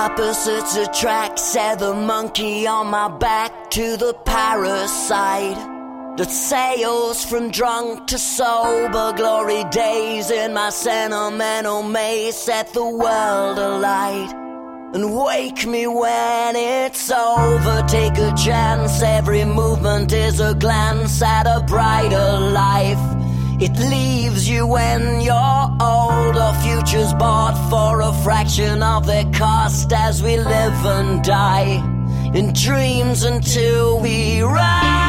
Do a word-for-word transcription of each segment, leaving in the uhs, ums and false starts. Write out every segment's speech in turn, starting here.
Opposites attract, said the monkey on my back, to the parasite that sails from drunk to sober. Glory days in my sentimental maze, set the world alight and wake me when it's over. Take a chance, every movement is a glance at a brighter life. It leaves you when you're old. Our future's bought for a fraction of their cost, as we live and die in dreams until we rise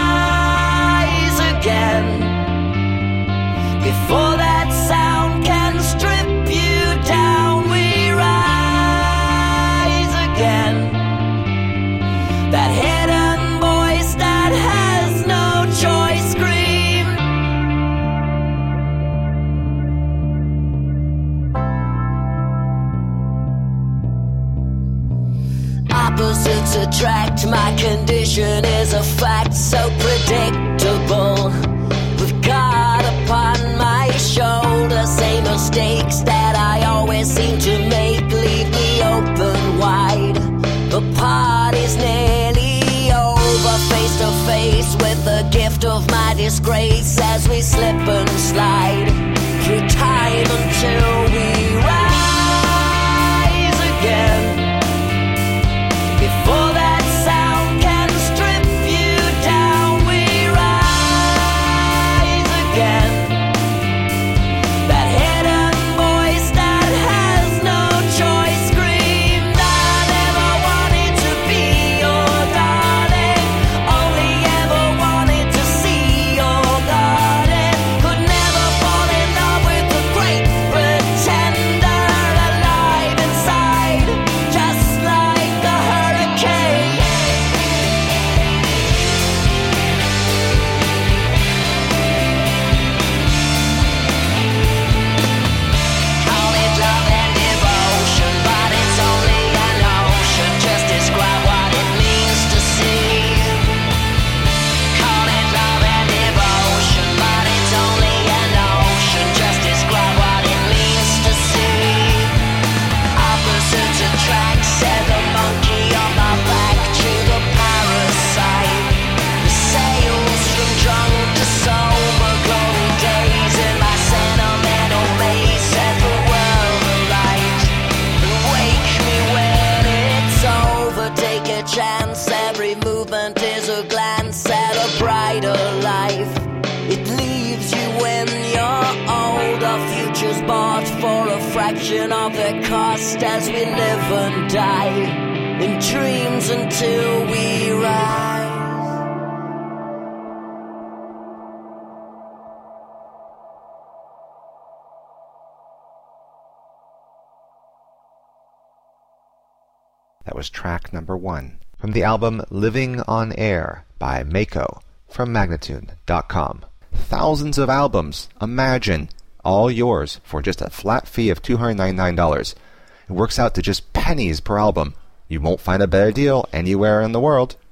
again. Before that sound can strip you down, we rise again. That hidden voice that has no choice screams. Opposites attract, my condition is a fact so predictable. With God upon my shoulder, same mistakes that I always seem to make leave me open wide. The party's nearly over, face to face with the gift of my disgrace, as we slip and slide through time until we rise again. Before that sound can strip you down, we rise again. That hidden voice that has no choice screamed, I never wanted to be your darling, only ever wanted to see your garden. Could never fall in love with the great pretender, alive inside, just like the hurricane. Call it love and devotion, but it's only an ocean. Just describe what it means to see. Call it love and devotion, but it's only an ocean. Just describe what it means to see. Opposites attract, said the monkey on my back, to the parasite that sails from drunk to sober. Glory days in my sentimental maze, set the world alight and wake me when it's over. Take a chance, every movement is a glance at a brighter life. It leaves you when you're old. Our future's bought for a fraction of their cost, as we live and die in dreams until we rise. That was track number one from the album Living on Air by Mako from Magnitude dot com. Thousands of albums, imagine, all yours for just a flat fee of two hundred ninety-nine dollars. It works out to just pennies per album. You won't find a better deal anywhere in the world.